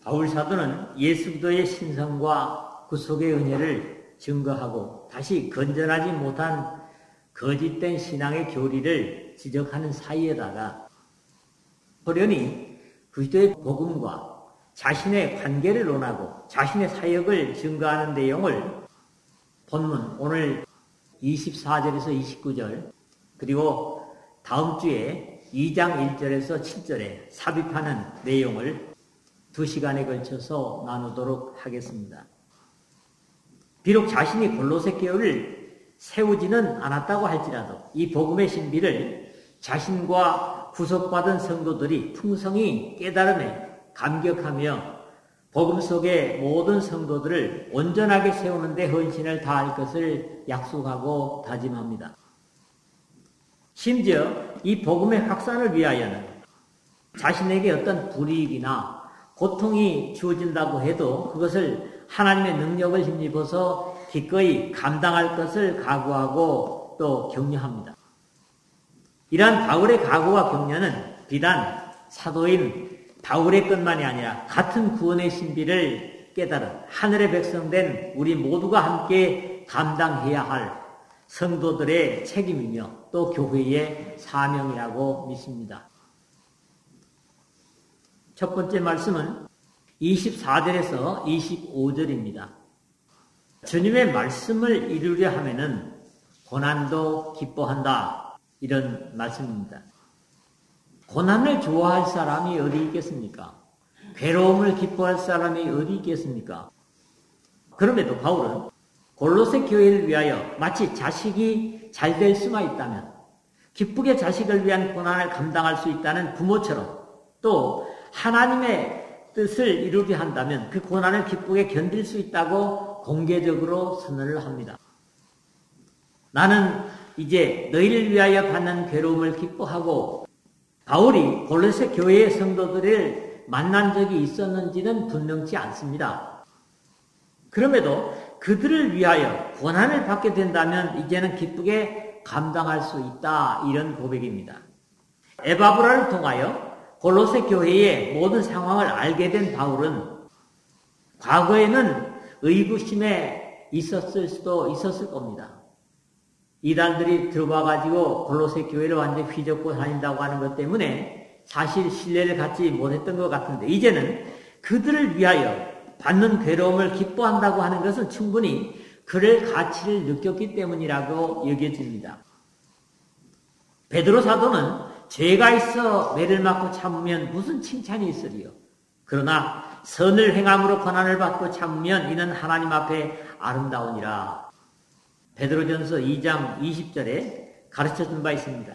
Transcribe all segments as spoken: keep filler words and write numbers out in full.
바울 사도는 예수 그리스도의 신성과 구속의 은혜를 증거하고 다시 건전하지 못한 거짓된 신앙의 교리를 지적하는 사이에다가 호련히 그리스도의 복음과 자신의 관계를 논하고 자신의 사역을 증거하는 내용을 본문 오늘 이십사 절에서 이십구 절 그리고 다음 주에 이 장 일 절에서 칠 절에 삽입하는 내용을 두 시간에 걸쳐서 나누도록 하겠습니다. 비록 자신이 골로새 교회를 세우지는 않았다고 할지라도 이 복음의 신비를 자신과 구속받은 성도들이 풍성히 깨달음에 감격하며 복음 속의 모든 성도들을 온전하게 세우는 데 헌신을 다할 것을 약속하고 다짐합니다. 심지어 이 복음의 확산을 위하여는 자신에게 어떤 불이익이나 고통이 주어진다고 해도 그것을 하나님의 능력을 힘입어서 기꺼이 감당할 것을 각오하고 또 격려합니다. 이러한 바울의 각오와 격려는 비단 사도인 바울의 것만이 아니라 같은 구원의 신비를 깨달은 하늘의 백성된 우리 모두가 함께 감당해야 할 성도들의 책임이며 또 교회의 사명이라고 믿습니다. 첫 번째 말씀은 이십사 절에서 이십오 절입니다. 주님의 말씀을 이루려 하면은 고난도 기뻐한다. 이런 말씀입니다. 고난을 좋아할 사람이 어디 있겠습니까? 괴로움을 기뻐할 사람이 어디 있겠습니까? 그럼에도 바울은 골로새 교회를 위하여 마치 자식이 잘 될 수만 있다면 기쁘게 자식을 위한 고난을 감당할 수 있다는 부모처럼 또 하나님의 뜻을 이루게 한다면 그 고난을 기쁘게 견딜 수 있다고 공개적으로 선언을 합니다. 나는 이제 너희를 위하여 받는 괴로움을 기뻐하고 바울이 골로새 교회의 성도들을 만난 적이 있었는지는 분명치 않습니다. 그럼에도 그들을 위하여 고난을 받게 된다면 이제는 기쁘게 감당할 수 있다. 이런 고백입니다. 에바브라를 통하여 골로새 교회의 모든 상황을 알게 된 바울은 과거에는 의구심에 있었을 수도 있었을 겁니다. 이단들이 들어와가지고 골로새 교회를 완전히 휘젓고 다닌다고 하는 것 때문에 사실 신뢰를 갖지 못했던 것 같은데 이제는 그들을 위하여 받는 괴로움을 기뻐한다고 하는 것은 충분히 그럴 가치를 느꼈기 때문이라고 여겨집니다. 베드로 사도는 죄가 있어 매를 맞고 참으면 무슨 칭찬이 있으리요. 그러나 선을 행함으로 고난을 받고 참으면 이는 하나님 앞에 아름다우니라. 베드로전서 이 장 이십 절에 가르쳐준 바 있습니다.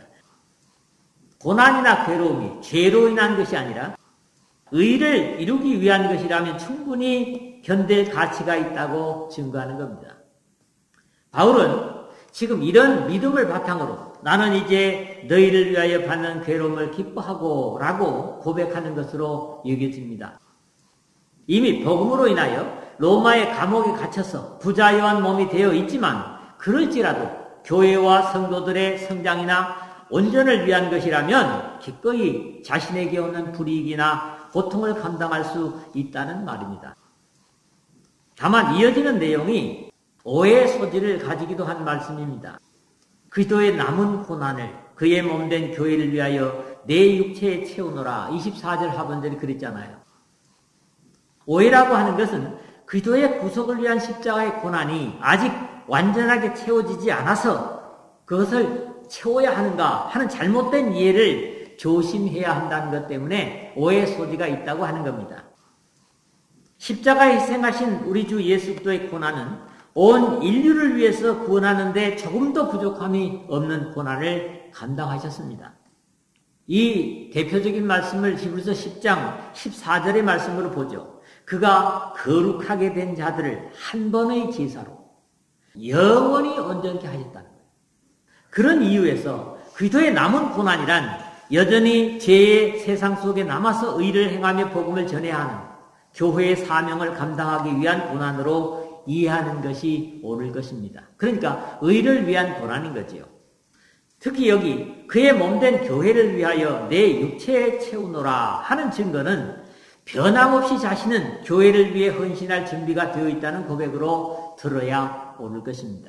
고난이나 괴로움이 죄로 인한 것이 아니라 의를 이루기 위한 것이라면 충분히 견딜 가치가 있다고 증거하는 겁니다. 바울은 지금 이런 믿음을 바탕으로 나는 이제 너희를 위하여 받는 괴로움을 기뻐하고 라고 고백하는 것으로 여겨집니다. 이미 복음으로 인하여 로마의 감옥에 갇혀서 부자유한 몸이 되어 있지만 그럴지라도 교회와 성도들의 성장이나 온전을 위한 것이라면 기꺼이 자신에게 오는 불이익이나 고통을 감당할 수 있다는 말입니다. 다만 이어지는 내용이 오해의 소지를 가지기도 한 말씀입니다. 그리스도의 남은 고난을 그의 몸된 교회를 위하여 내 육체에 채우노라. 이십사 절 하반절이 그랬잖아요. 오해라고 하는 것은 그리스도의 구속을 위한 십자가의 고난이 아직 완전하게 채워지지 않아서 그것을 채워야 하는가 하는 잘못된 이해를 조심해야 한다는 것 때문에 오해의 소지가 있다고 하는 겁니다. 십자가에 희생하신 우리 주 예수 그리스도의 고난은 온 인류를 위해서 구원하는 데 조금도 부족함이 없는 고난을 감당하셨습니다. 이 대표적인 말씀을 히브리서 십 장 십사 절의 말씀으로 보죠. 그가 거룩하게 된 자들을 한 번의 제사로 영원히 온전케 하셨다는 거예요. 그런 이유에서 그리스도의 남은 고난이란 여전히 죄의 세상 속에 남아서 의를 행하며 복음을 전해야 하는 교회의 사명을 감당하기 위한 고난으로 이해하는 것이 옳을 것입니다. 그러니까 의를 위한 고난인 거지요. 특히 여기 그의 몸된 교회를 위하여 내 육체에 채우노라 하는 증거는 변함없이 자신은 교회를 위해 헌신할 준비가 되어 있다는 고백으로 들어야 옳을 것입니다.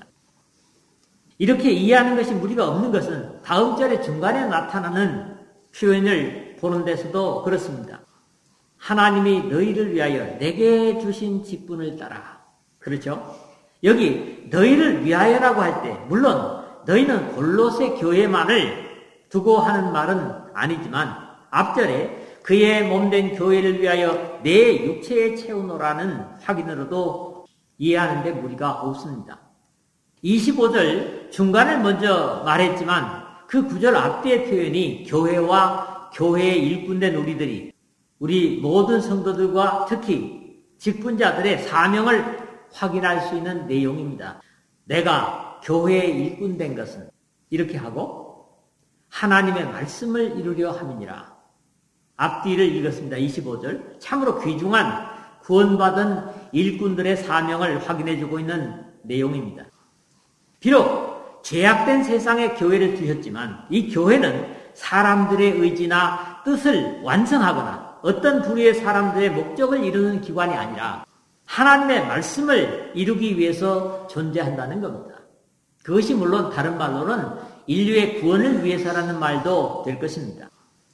이렇게 이해하는 것이 무리가 없는 것은 다음 절의 중간에 나타나는 표현을 보는 데서도 그렇습니다. 하나님이 너희를 위하여 내게 주신 직분을 따라. 그렇죠? 여기 너희를 위하여라고 할 때 물론 너희는 골로새 교회만을 두고 하는 말은 아니지만 앞절에 그의 몸된 교회를 위하여 내 육체에 채우노라는 확인으로도 이해하는 데 무리가 없습니다. 이십오 절 중간을 먼저 말했지만 그 구 절 앞뒤의 표현이 교회와 교회에 일꾼된 우리들이 우리 모든 성도들과 특히 직분자들의 사명을 확인할 수 있는 내용입니다. 내가 교회에 일꾼된 것은 이렇게 하고 하나님의 말씀을 이루려 함이니라. 앞뒤를 읽었습니다. 이십오 절 참으로 귀중한 구원받은 일꾼들의 사명을 확인해주고 있는 내용입니다. 비록 죄악된 세상에 교회를 두셨지만 이 교회는 사람들의 의지나 뜻을 완성하거나 어떤 부류의 사람들의 목적을 이루는 기관이 아니라 하나님의 말씀을 이루기 위해서 존재한다는 겁니다. 그것이 물론 다른 말로는 인류의 구원을 위해서라는 말도 될 것입니다.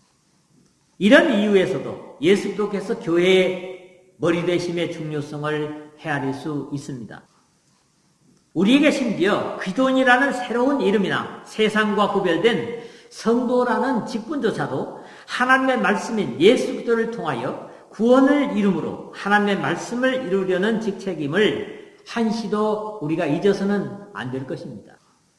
이런 이유에서도 예수 그리스도께서 교회의 머리 되심의 중요성을 헤아릴 수 있습니다. 우리에게 심지어 기도원이라는 새로운 이름이나 세상과 구별된 성도라는 직분조차도 하나님의 말씀인 예수 그리스도를 통하여 구원을 이름으로 하나님의 말씀을 이루려는 직책임을 한시도 우리가 잊어서는 안 될 것입니다.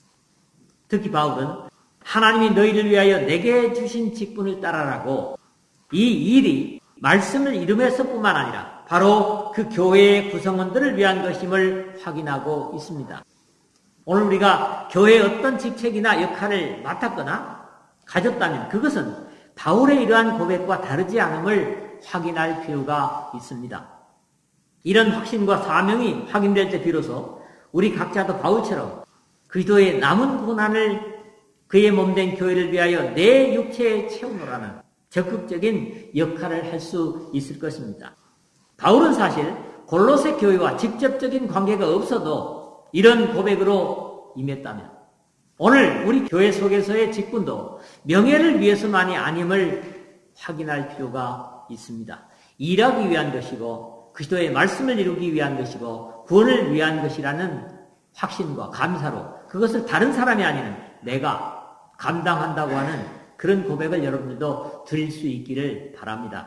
특히 바울은 하나님이 너희를 위하여 내게 주신 직분을 따라라고 이 일이 말씀을 이름에서뿐만 아니라 바로 그 교회의 구성원들을 위한 것임을 확인하고 있습니다. 오늘 우리가 교회의 어떤 직책이나 역할을 맡았거나 가졌다면 그것은 바울의 이러한 고백과 다르지 않음을 확인할 필요가 있습니다. 이런 확신과 사명이 확인될 때 비로소 우리 각자도 바울처럼 그리스도의 남은 고난을 그의 몸된 교회를 위하여 내 육체에 채우노라는 적극적인 역할을 할 수 있을 것입니다. 바울은 사실 골로새 교회와 직접적인 관계가 없어도 이런 고백으로 임했다면 오늘 우리 교회 속에서의 직분도 명예를 위해서만이 아님을 확인할 필요가 있습니다. 일하기 위한 것이고 그리스도의 말씀을 이루기 위한 것이고 구원을 위한 것이라는 확신과 감사로 그것을 다른 사람이 아닌 내가 감당한다고 하는 그런 고백을 여러분들도 드릴 수 있기를 바랍니다.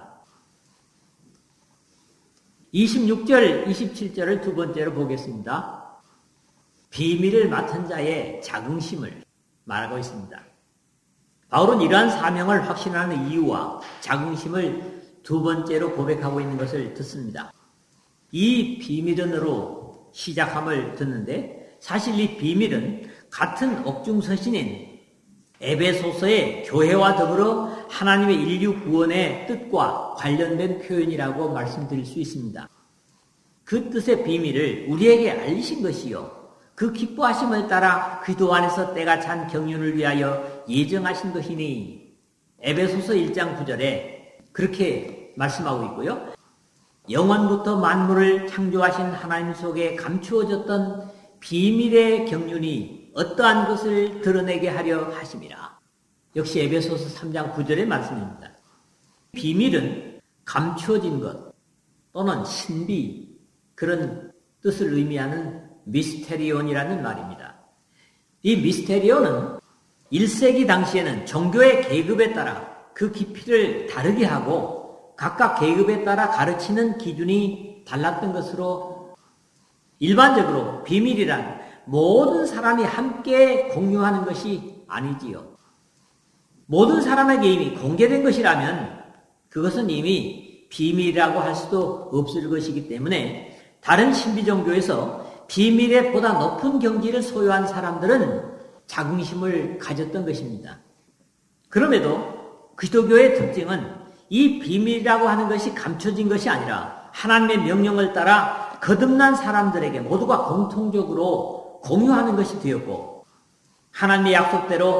이십육 절, 이십칠 절을 두 번째로 보겠습니다. 비밀을 맡은 자의 자긍심을 말하고 있습니다. 바울은 이러한 사명을 확신하는 이유와 자긍심을 두 번째로 고백하고 있는 것을 듣습니다. 이 비밀은으로 시작함을 듣는데 사실 이 비밀은 같은 옥중서신인 에베소서의 교회와 더불어 하나님의 인류 구원의 뜻과 관련된 표현이라고 말씀드릴 수 있습니다. 그 뜻의 비밀을 우리에게 알리신 것이요 그 기뻐하심을 따라 그리스도 안에서 때가 찬 경륜을 위하여 예정하신 것이니 에베소서 일 장 구 절에 그렇게 말씀하고 있고요. 영원부터 만물을 창조하신 하나님 속에 감추어졌던 비밀의 경륜이 어떠한 것을 드러내게 하려 하심이라. 역시 에베소서 삼 장 구 절의 말씀입니다. 비밀은 감추어진 것 또는 신비 그런 뜻을 의미하는 미스테리온이라는 말입니다. 이 미스테리온은 일 세기 당시에는 종교의 계급에 따라 그 깊이를 다르게 하고 각각 계급에 따라 가르치는 기준이 달랐던 것으로 일반적으로 비밀이란 모든 사람이 함께 공유하는 것이 아니지요. 모든 사람에게 이미 공개된 것이라면 그것은 이미 비밀이라고 할 수도 없을 것이기 때문에 다른 신비 종교에서 비밀에 보다 높은 경지를 소유한 사람들은 자긍심을 가졌던 것입니다. 그럼에도 그리스도교의 특징은 이 비밀이라고 하는 것이 감춰진 것이 아니라 하나님의 명령을 따라 거듭난 사람들에게 모두가 공통적으로 공유하는 것이 되었고 하나님의 약속대로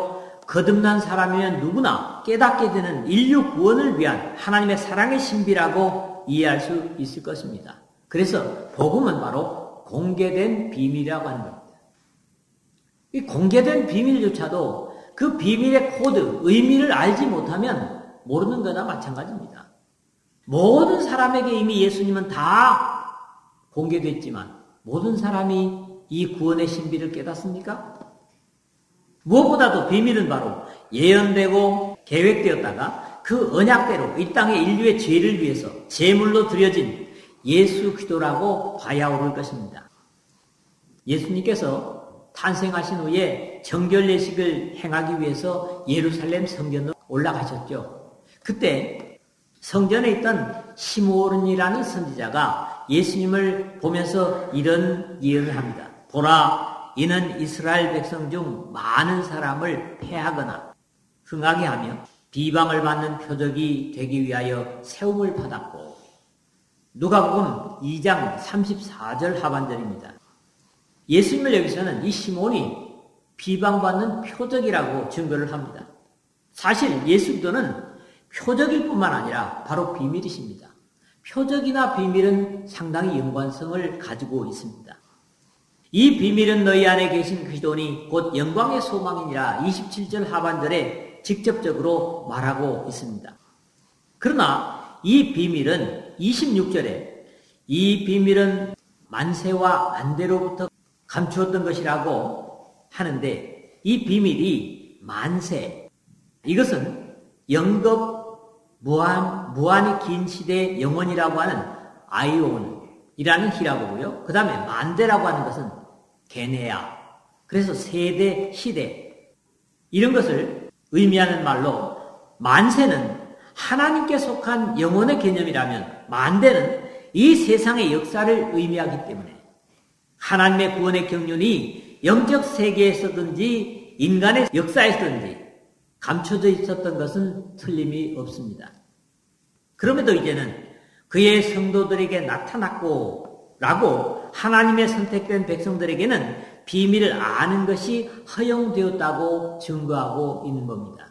거듭난 사람이면 누구나 깨닫게 되는 인류 구원을 위한 하나님의 사랑의 신비라고 이해할 수 있을 것입니다. 그래서 복음은 바로 공개된 비밀이라고 하는 겁니다. 이 공개된 비밀조차도 그 비밀의 코드, 의미를 알지 못하면 모르는 거나 마찬가지입니다. 모든 사람에게 이미 예수님은 다 공개됐지만 모든 사람이 이 구원의 신비를 깨닫습니까? 무엇보다도 비밀은 바로 예언되고 계획되었다가 그 언약대로 이 땅의 인류의 죄를 위해서 제물로 드려진 예수 그리스도라고 봐야 옳을 것입니다. 예수님께서 탄생하신 후에 정결 예식을 행하기 위해서 예루살렘 성전으로 올라가셨죠. 그때 성전에 있던 시므온이라는 선지자가 예수님을 보면서 이런 예언을 합니다. 보라, 이는 이스라엘 백성 중 많은 사람을 패하거나 흥하게 하며 비방을 받는 표적이 되기 위하여 세움을 받았고, 누가복음 이 장 삼십사 절 하반절입니다. 예수님을 여기서는 이 시몬이 비방받는 표적이라고 증거를 합니다. 사실 예수 그리스도는 표적일 뿐만 아니라 바로 비밀이십니다. 표적이나 비밀은 상당히 연관성을 가지고 있습니다. 이 비밀은 너희 안에 계신 그리스도니 곧 영광의 소망이니라 이십칠 절 하반절에 직접적으로 말하고 있습니다. 그러나 이 비밀은 이십육 절에 이 비밀은 만세와 안대로부터 감추었던 것이라고 하는데, 이 비밀이 만세, 이것은 영겁, 무한, 무한히 긴 시대의 영원이라고 하는 아이온이라는 히라고고요. 그 다음에 만대라고 하는 것은 게네아, 그래서 세대, 시대, 이런 것을 의미하는 말로, 만세는 하나님께 속한 영혼의 개념이라면 만대는 이 세상의 역사를 의미하기 때문에 하나님의 구원의 경륜이 영적 세계에서든지 인간의 역사에서든지 감춰져 있었던 것은 틀림이 없습니다. 그럼에도 이제는 그의 성도들에게 나타났고 라고 하나님의 선택된 백성들에게는 비밀을 아는 것이 허용되었다고 증거하고 있는 겁니다.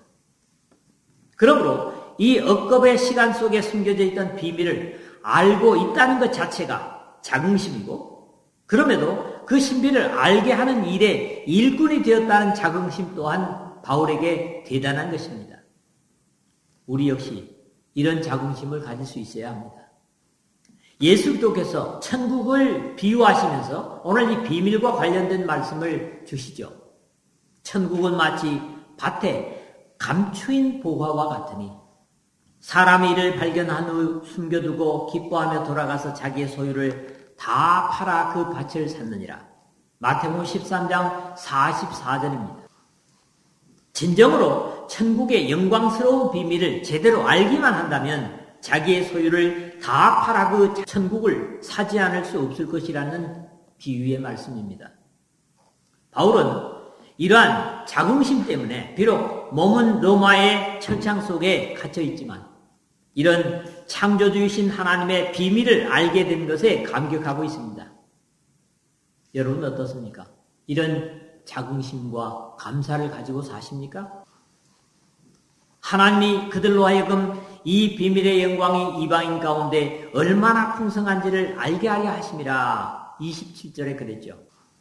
그러므로 이 억겁의 시간 속에 숨겨져 있던 비밀을 알고 있다는 것 자체가 자긍심이고, 그럼에도 그 신비를 알게 하는 일에 일꾼이 되었다는 자긍심 또한 바울에게 대단한 것입니다. 우리 역시 이런 자긍심을 가질 수 있어야 합니다. 예수 그리스도께서 천국을 비유하시면서 오늘 이 비밀과 관련된 말씀을 주시죠. 천국은 마치 밭에 감추인 보화와 같으니 사람이 이를 발견한 후 숨겨두고 기뻐하며 돌아가서 자기의 소유를 다 팔아 그 밭을 샀느니라. 마태복음 십삼 장 사십사 절입니다. 진정으로 천국의 영광스러운 비밀을 제대로 알기만 한다면 자기의 소유를 다 팔아 그 천국을 사지 않을 수 없을 것이라는 비유의 말씀입니다. 바울은 이러한 자긍심 때문에 비록 몸은 로마의 철창 속에 갇혀 있지만 이런 창조주이신 하나님의 비밀을 알게 된 것에 감격하고 있습니다. 여러분 어떻습니까? 이런 자긍심과 감사를 가지고 사십니까? 하나님이 그들로 하여금 이 비밀의 영광이 이방인 가운데 얼마나 풍성한지를 알게 하려 하심이라 이십칠 절에 그랬죠.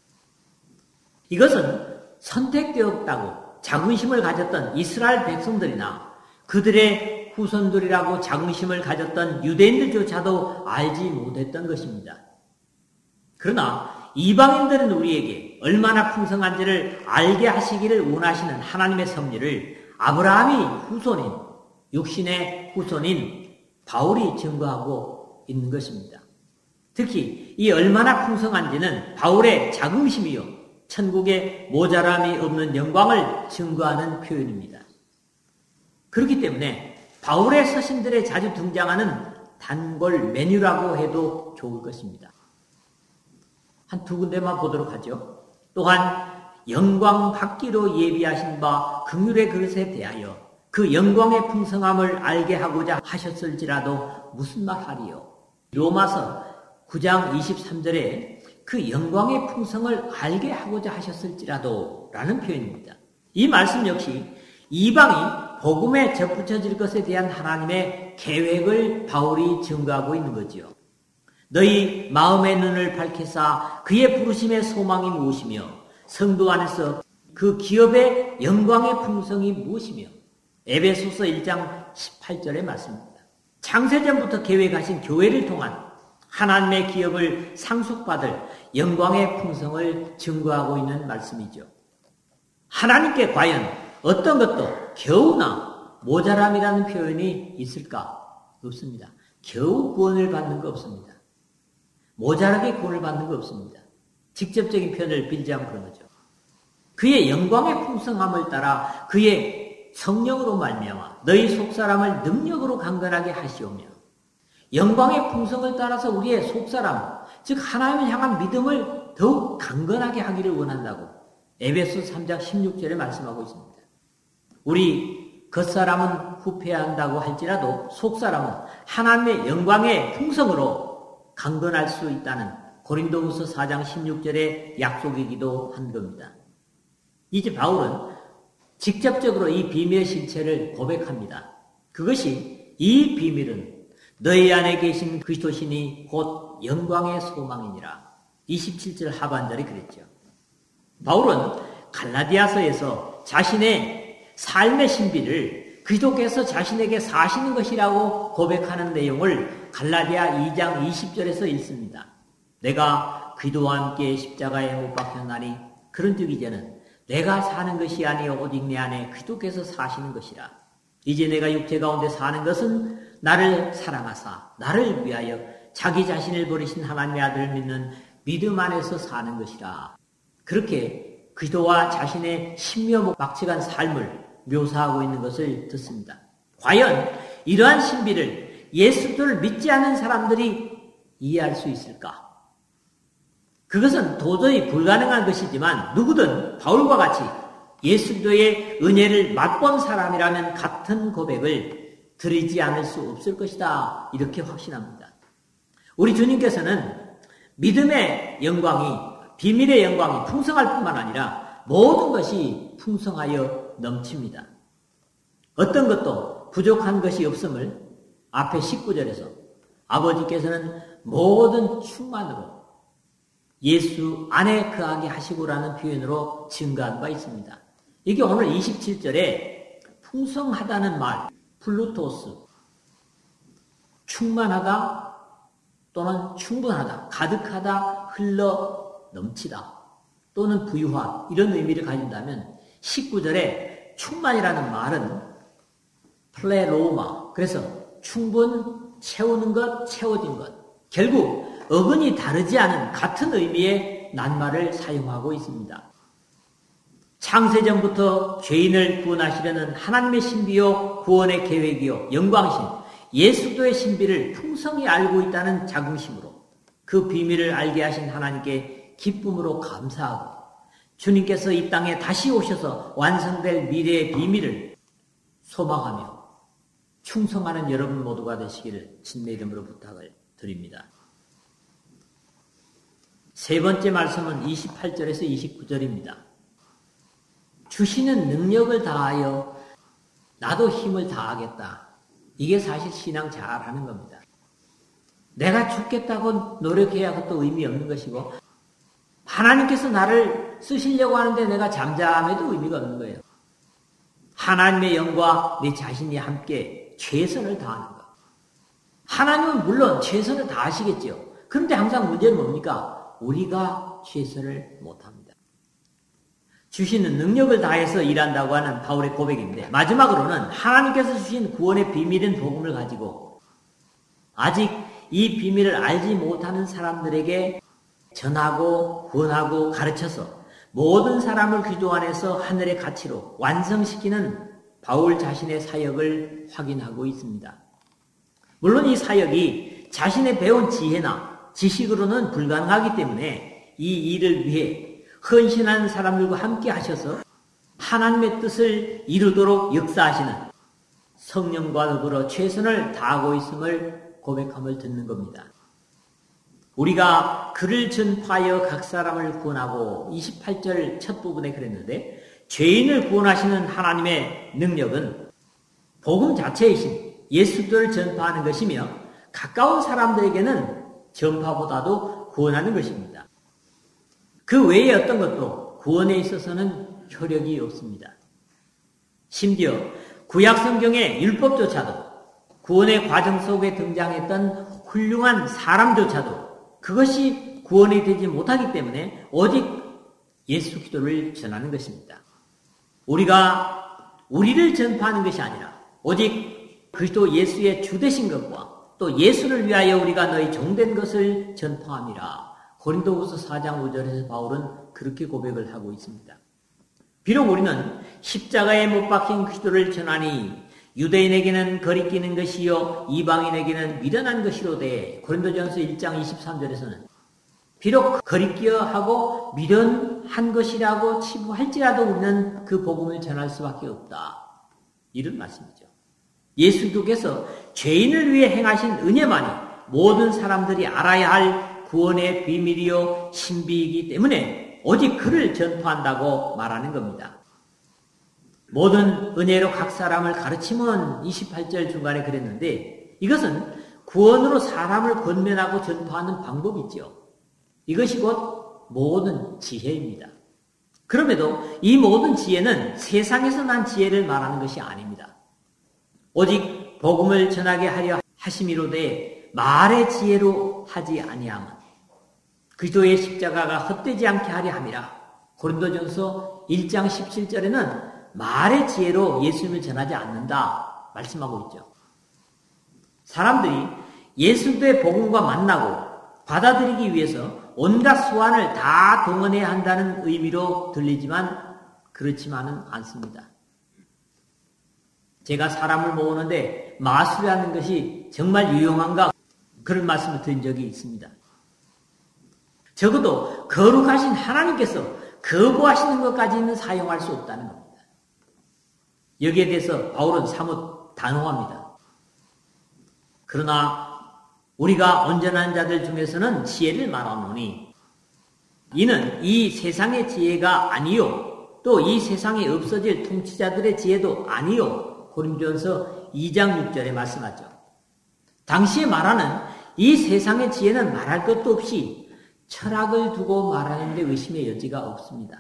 이것은 선택되었다고 자긍심을 가졌던 이스라엘 백성들이나 그들의 후손들이라고 자긍심을 가졌던 유대인들조차도 알지 못했던 것입니다. 그러나 이방인들은 우리에게 얼마나 풍성한지를 알게 하시기를 원하시는 하나님의 섭리를 아브라함이 후손인, 육신의 후손인 바울이 증거하고 있는 것입니다. 특히 이 얼마나 풍성한지는 바울의 자긍심이요 천국에 모자람이 없는 영광을 증거하는 표현입니다. 그렇기 때문에 바울의 서신들에 자주 등장하는 단골 메뉴라고 해도 좋을 것입니다. 한 두 군데만 보도록 하죠. 또한 영광 받기로 예비하신 바 긍휼의 그릇에 대하여 그 영광의 풍성함을 알게 하고자 하셨을지라도 무슨 말하리요. 로마서 구 장 이십삼 절에 그 영광의 풍성을 알게 하고자 하셨을지라도 라는 표현입니다. 이 말씀 역시 이방이 복음에 접붙여질 것에 대한 하나님의 계획을 바울이 증거하고 있는 거지요. 너희 마음의 눈을 밝히사 그의 부르심의 소망이 무엇이며 성도 안에서 그 기업의 영광의 풍성이 무엇이며 에베소서 일 장 십팔 절의 말씀입니다. 창세전부터 계획하신 교회를 통한 하나님의 기업을 상속받을 영광의 풍성을 증거하고 있는 말씀이죠. 하나님께 과연 어떤 것도 겨우나 모자람이라는 표현이 있을까? 없습니다. 겨우 구원을 받는 거 없습니다. 모자라게 구원을 받는 거 없습니다. 직접적인 표현을 빌자면 그런 거죠. 그의 영광의 풍성함을 따라 그의 성령으로 말미암아 너희 속사람을 능력으로 강건하게 하시오며 영광의 풍성을 따라서 우리의 속사람, 즉 하나님을 향한 믿음을 더욱 강건하게 하기를 원한다고 에베소 삼 장 십육 절에 말씀하고 있습니다. 우리 겉사람은 후패한다고 할지라도 속사람은 하나님의 영광의 풍성으로 강건할 수 있다는 고린도후서 사 장 십육 절의 약속이기도 한 겁니다. 이제 바울은 직접적으로 이 비밀의 실체를 고백합니다. 그것이 이 비밀은 너희 안에 계신 그리스도시니 곧 영광의 소망이니라. 이십칠 절 하반절에 그랬죠. 바울은 갈라디아서에서 자신의 삶의 신비를 그리스도께서 자신에게 사시는 것이라고 고백하는 내용을 갈라디아 이 장 이십 절에서 읽습니다. 내가 그리스도와 함께 십자가에 못 박혔나니 그런즉 이제는 내가 사는 것이 아니요 오직 내 안에 그리스도께서 사시는 것이라. 이제 내가 육체 가운데 사는 것은 나를 사랑하사 나를 위하여 자기 자신을 버리신 하나님의 아들을 믿는 믿음 안에서 사는 것이라. 그렇게 그리스도와 자신의 신묘 막측한 삶을 묘사하고 있는 것을 듣습니다. 과연 이러한 신비를 예수를 믿지 않는 사람들이 이해할 수 있을까? 그것은 도저히 불가능한 것이지만 누구든 바울과 같이 예수의 은혜를 맛본 사람이라면 같은 고백을 드리지 않을 수 없을 것이다. 이렇게 확신합니다. 우리 주님께서는 믿음의 영광이, 비밀의 영광이 풍성할 뿐만 아니라 모든 것이 풍성하여 넘칩니다. 어떤 것도 부족한 것이 없음을 앞에 십구 절에서 아버지께서는 모든 충만으로 예수 안에 거하게 하시고라는 표현으로 증거한 바 있습니다. 이게 오늘 이십칠 절에 풍성하다는 말, 플루토스, 충만하다 또는 충분하다, 가득하다, 흘러 넘치다 또는 부유한 이런 의미를 가진다면 십구 절에 충만이라는 말은 플레로마, 그래서 충분, 채우는 것, 채워진 것, 결국 어근이 다르지 않은 같은 의미의 낱말을 사용하고 있습니다. 창세전부터 죄인을 구원하시려는 하나님의 신비요 구원의 계획이요 영광신 예수도의 신비를 풍성히 알고 있다는 자긍심으로 그 비밀을 알게 하신 하나님께 기쁨으로 감사하고 주님께서 이 땅에 다시 오셔서 완성될 미래의 비밀을 소망하며 충성하는 여러분 모두가 되시기를 주님의 이름으로 부탁을 드립니다. 세 번째 말씀은 이십팔 절에서 이십구 절입니다. 주시는 능력을 다하여 나도 힘을 다하겠다. 이게 사실 신앙 잘하는 겁니다. 내가 죽겠다고 노력해야 그것도 의미 없는 것이고 하나님께서 나를 쓰시려고 하는데 내가 잠잠해도 의미가 없는 거예요. 하나님의 영과 내 자신이 함께 최선을 다하는 것. 하나님은 물론 최선을 다하시겠죠. 그런데 항상 문제는 뭡니까? 우리가 최선을 못합니다. 주시는 능력을 다해서 일한다고 하는 바울의 고백인데 마지막으로는 하나님께서 주신 구원의 비밀인 복음을 가지고 아직 이 비밀을 알지 못하는 사람들에게 전하고 구원하고 가르쳐서 모든 사람을 그리스도 안에서 하늘의 가치로 완성시키는 바울 자신의 사역을 확인하고 있습니다. 물론 이 사역이 자신의 배운 지혜나 지식으로는 불가능하기 때문에 이 일을 위해 헌신한 사람들과 함께 하셔서 하나님의 뜻을 이루도록 역사하시는 성령과 더불어 최선을 다하고 있음을 고백함을 듣는 겁니다. 우리가 그를 전파하여 각 사람을 구원하고 이십팔 절 첫 부분에 그랬는데 죄인을 구원하시는 하나님의 능력은 복음 자체이신 예수를 전파하는 것이며 가까운 사람들에게는 전파보다도 구원하는 것입니다. 그 외에 어떤 것도 구원에 있어서는 효력이 없습니다. 심지어 구약 성경의 율법조차도 구원의 과정 속에 등장했던 훌륭한 사람조차도 그것이 구원이 되지 못하기 때문에 오직 예수 그리스도를 전하는 것입니다. 우리가 우리를 전파하는 것이 아니라 오직 그리스도 예수의 주 되신 것과 또 예수를 위하여 우리가 너희 종된 것을 전파함이라. 고린도후서 사 장 오 절에서 바울은 그렇게 고백을 하고 있습니다. 비록 우리는 십자가에 못 박힌 그리스도를 전하니 유대인에게는 거리끼는 것이요 이방인에게는 미련한 것이로되 고린도전서 일 장 이십삼 절에서는 비록 거리끼어 하고 미련한 것이라고 치부할지라도 우리는 그 복음을 전할 수밖에 없다. 이런 말씀이죠. 예수께서 죄인을 위해 행하신 은혜만이 모든 사람들이 알아야 할 구원의 비밀이요 신비이기 때문에 오직 그를 전파한다고 말하는 겁니다. 모든 은혜로 각 사람을 가르치면 이십팔 절 중간에 그랬는데 이것은 구원으로 사람을 권면하고 전파하는 방법이죠. 이것이 곧 모든 지혜입니다. 그럼에도 이 모든 지혜는 세상에서 난 지혜를 말하는 것이 아닙니다. 오직 복음을 전하게 하려 하심이로되 말의 지혜로 하지 아니함은 그리스도의 십자가가 헛되지 않게 하려 함이라. 고린도전서 일 장 십칠 절에는 말의 지혜로 예수님을 전하지 않는다 말씀하고 있죠. 사람들이 예수의 복음과 만나고 받아들이기 위해서 온갖 수완을 다 동원해야 한다는 의미로 들리지만 그렇지만은 않습니다. 제가 사람을 모으는데 마술이라는 것이 정말 유용한가 그런 말씀을 드린 적이 있습니다. 적어도 거룩하신 하나님께서 거부하시는 것까지는 사용할 수 없다는 겁니다. 여기에 대해서 바울은 사뭇 단호합니다. 그러나 우리가 온전한 자들 중에서는 지혜를 말하노니 이는 이 세상의 지혜가 아니요 또 이 세상에 없어질 통치자들의 지혜도 아니요. 고린도전서 이 장 육 절에 말씀하죠. 당시에 말하는 이 세상의 지혜는 말할 것도 없이 철학을 두고 말하는데 의심의 여지가 없습니다.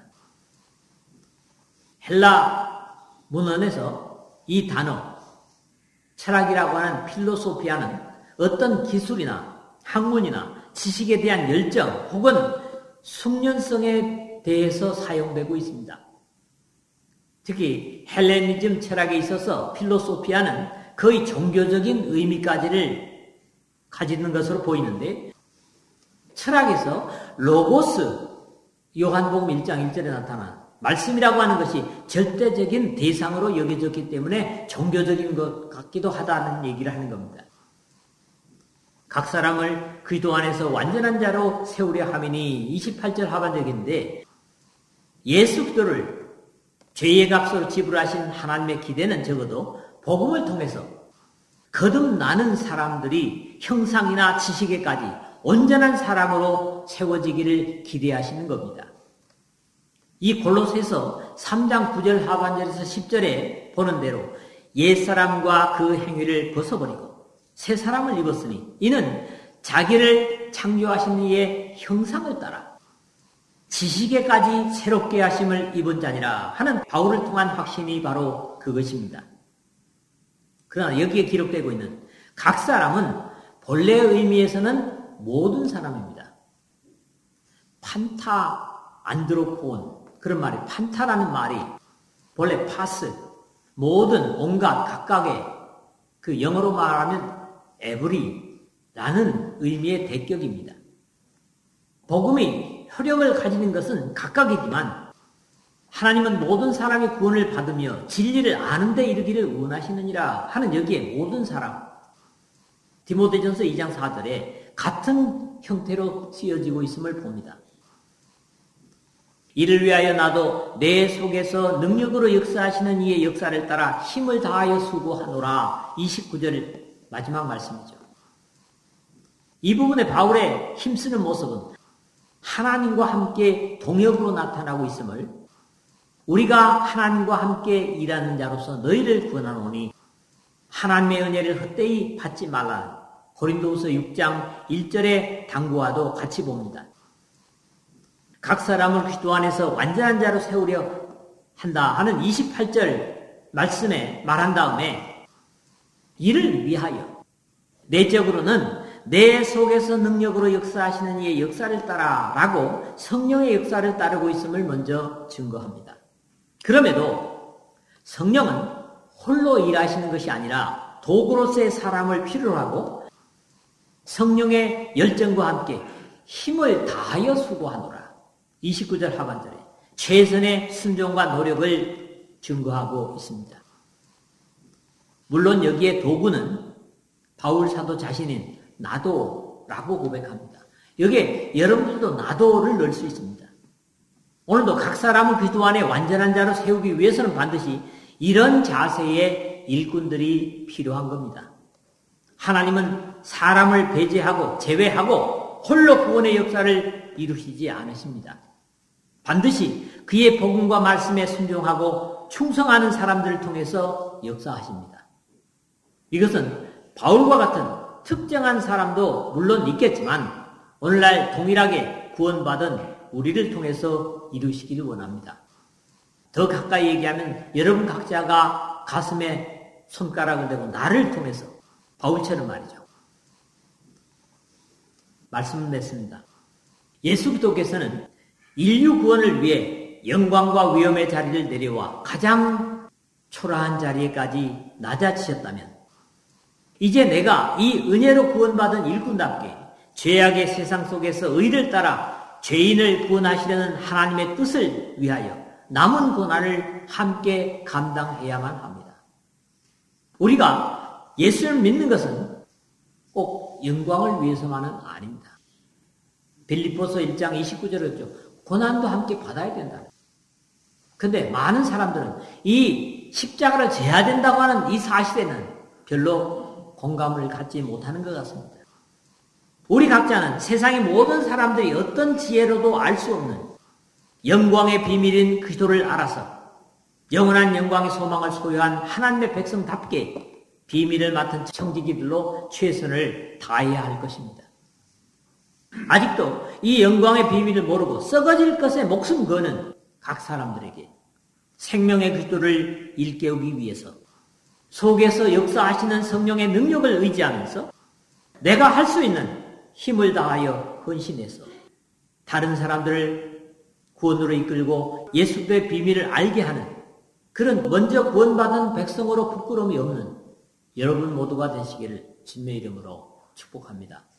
헬라 문헌에서 이 단어 철학이라고 하는 필로소피아는 어떤 기술이나 학문이나 지식에 대한 열정 혹은 숙련성에 대해서 사용되고 있습니다. 특히 헬레니즘 철학에 있어서 필로소피아는 거의 종교적인 의미까지를 가지는 것으로 보이는데 철학에서 로고스, 요한복음 일 장 일 절에 나타난 말씀이라고 하는 것이 절대적인 대상으로 여겨졌기 때문에 종교적인 것 같기도 하다는 얘기를 하는 겁니다. 각 사람을 그리스도 안에서 완전한 자로 세우려 함이니 이십팔 절 하반절인데 예수 그리스도를 죄의 값으로 지불하신 하나님의 기대는 적어도 복음을 통해서 거듭나는 사람들이 형상이나 지식에까지 온전한 사람으로 세워지기를 기대하시는 겁니다. 이 골로새서 삼 장 구 절 하반절에서 십 절에 보는 대로 옛사람과 그 행위를 벗어버리고 새 사람을 입었으니 이는 자기를 창조하신 이의 형상을 따라 지식에까지 새롭게 하심을 입은 자니라 하는 바울을 통한 확신이 바로 그것입니다. 그러나 여기에 기록되고 있는 각 사람은 본래의 의미에서는 모든 사람입니다. 판타 안드로폰 그런 말이 판타라는 말이 본래 파스 모든 온갖 각각의 그 영어로 말하면 에브리라는 의미의 대격입니다. 복음이 효력을 가지는 것은 각각이지만 하나님은 모든 사람이 구원을 받으며 진리를 아는 데 이르기를 원하시느니라 하는 여기에 모든 사람 디모데전서 이 장 사 절에 같은 형태로 쓰여지고 있음을 봅니다. 이를 위하여 나도 내 속에서 능력으로 역사하시는 이의 역사를 따라 힘을 다하여 수고하노라. 이십구 절 마지막 말씀이죠. 이 부분에 바울의 힘쓰는 모습은 하나님과 함께 동역으로 나타나고 있음을 우리가 하나님과 함께 일하는 자로서 너희를 구원하노니 하나님의 은혜를 헛되이 받지 말라. 고린도후서 육 장 일 절의 당부와도 같이 봅니다. 각 사람을 그리스도 안에서 완전한 자로 세우려 한다 하는 이십팔 절 말씀에 말한 다음에 이를 위하여 내적으로는 내 속에서 능력으로 역사하시는 이의 역사를 따라 라고 성령의 역사를 따르고 있음을 먼저 증거합니다. 그럼에도 성령은 홀로 일하시는 것이 아니라 도구로서의 사람을 필요로 하고 성령의 열정과 함께 힘을 다하여 수고하노라. 이십구 절 하반절에 최선의 순종과 노력을 증거하고 있습니다. 물론 여기에 도구는 바울 사도 자신인 나도라고 고백합니다. 여기에 여러분들도 나도를 넣을 수 있습니다. 오늘도 각 사람을 그리스도 안에 완전한 자로 세우기 위해서는 반드시 이런 자세의 일꾼들이 필요한 겁니다. 하나님은 사람을 배제하고 제외하고 홀로 구원의 역사를 이루시지 않으십니다. 반드시 그의 복음과 말씀에 순종하고 충성하는 사람들을 통해서 역사하십니다. 이것은 바울과 같은 특정한 사람도 물론 있겠지만 오늘날 동일하게 구원받은 우리를 통해서 이루시기를 원합니다. 더 가까이 얘기하면 여러분 각자가 가슴에 손가락을 대고 나를 통해서 바울처럼 말이죠. 말씀을 냈습니다. 예수 그리스도께서는 인류 구원을 위해 영광과 위엄의 자리를 내려와 가장 초라한 자리에까지 낮아지셨다면 이제 내가 이 은혜로 구원받은 일꾼답게 죄악의 세상 속에서 의를 따라 죄인을 구원하시려는 하나님의 뜻을 위하여 남은 고난을 함께 감당해야만 합니다. 우리가 예수를 믿는 것은 꼭 영광을 위해서만은 아닙니다. 빌립보서 일 장 이십구 절이었죠. 고난도 함께 받아야 된다. 근데 많은 사람들은 이 십자가를 져야 된다고 하는 이 사실에는 별로 공감을 갖지 못하는 것 같습니다. 우리 각자는 세상의 모든 사람들이 어떤 지혜로도 알 수 없는 영광의 비밀인 그리스도를 알아서 영원한 영광의 소망을 소유한 하나님의 백성답게 비밀을 맡은 청지기들로 최선을 다해야 할 것입니다. 아직도 이 영광의 비밀을 모르고 썩어질 것에 목숨 거는 각 사람들에게 생명의 그리스도를 일깨우기 위해서 속에서 역사하시는 성령의 능력을 의지하면서 내가 할 수 있는 힘을 다하여 헌신해서 다른 사람들을 구원으로 이끌고 예수의 비밀을 알게 하는 그런 먼저 구원받은 백성으로 부끄러움이 없는 여러분 모두가 되시기를 주님의 이름으로 축복합니다.